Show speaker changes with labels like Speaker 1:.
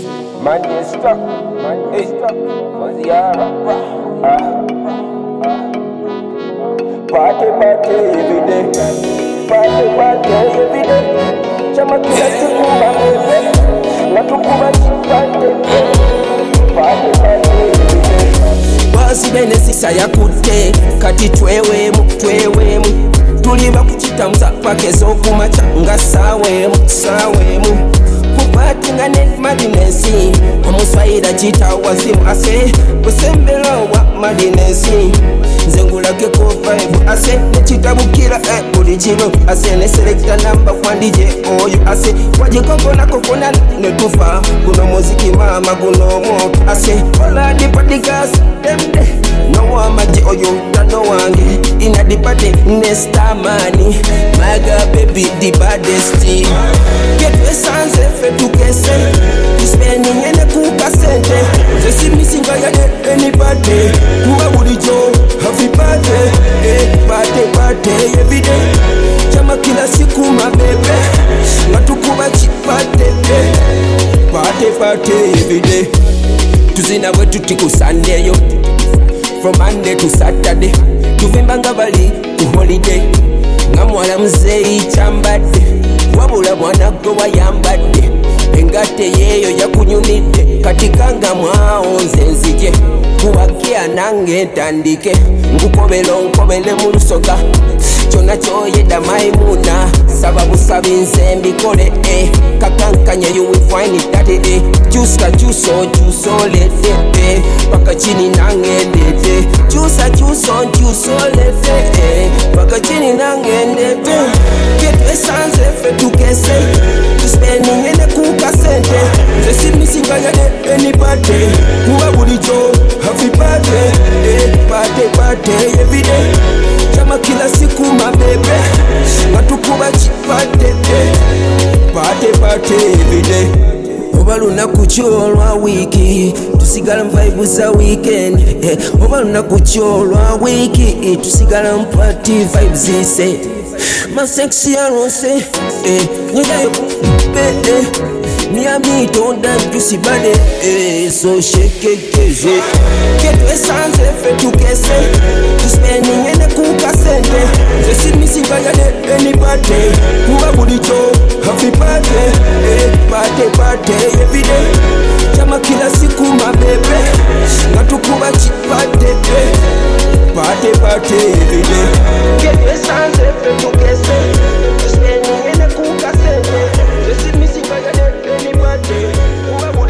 Speaker 1: Man is stuck, was the party every day, party every day. Chama kila siku mabebe, natukuba chipate, party every day.
Speaker 2: Basi bene sisa ya kute, kati twewemu tuliba kuchita mzapake zokumacha nga sawemu kupatinga net madinesi omuswaira chita wazimu ase busembelo wa madinesi nzengulake ko vibe ase nechitabukira buli jiro ase ne selector number kwandije oyo ase wajikokona kokona netufa guno muziki mama guno mo ase ola di patigas demde no wamaji oyo tano wange ina di party nesta mani maga baby the baddest get esanze fetu kese spending ene kukasente zesi misinga ya anybody kuba bulijo happy birthday party every day chama kila siku mabebe ngatukuba chipate party every day tuzina wetu tiku Sunday yo from Monday to Saturday tuvimba nga bali ku holiday nga mwala muzeyi chambadde wabula mwana gwe wayambadde engate yeeyo yakunyumidde katikanga mwawo nze nzije kuwakia nange ntandike nkukobele mu lusoga kyonna kyoyedda Maimuna saba busabi nze mbikole kakankanya you will find it that day kyusa kyuso lete paka chini nange ndete kyusa lete paka chini nange ndete get esanze fe tukese spending ene kukasente zesi misinga ya anybody kuba bulijo happy birthday party every day chama kila siku mabebe ngatukuba chipate party every day oba lunaku kyolwa wiki tusigala mvibe za weekend oba lunaku kyolwa wiki tusigala mpati vibe zise ma sexy arose nyegayo Miami don't dance juicy body so shake it get esanze fe tukese spending ene kukasente zesi misinga ya anybody kuba bulijo happy birthday party every day chama kila siku mabebe ngatukuba chipate party every day get esanze fe tukese spending ene kukasente zesi misinga ya anybody kuba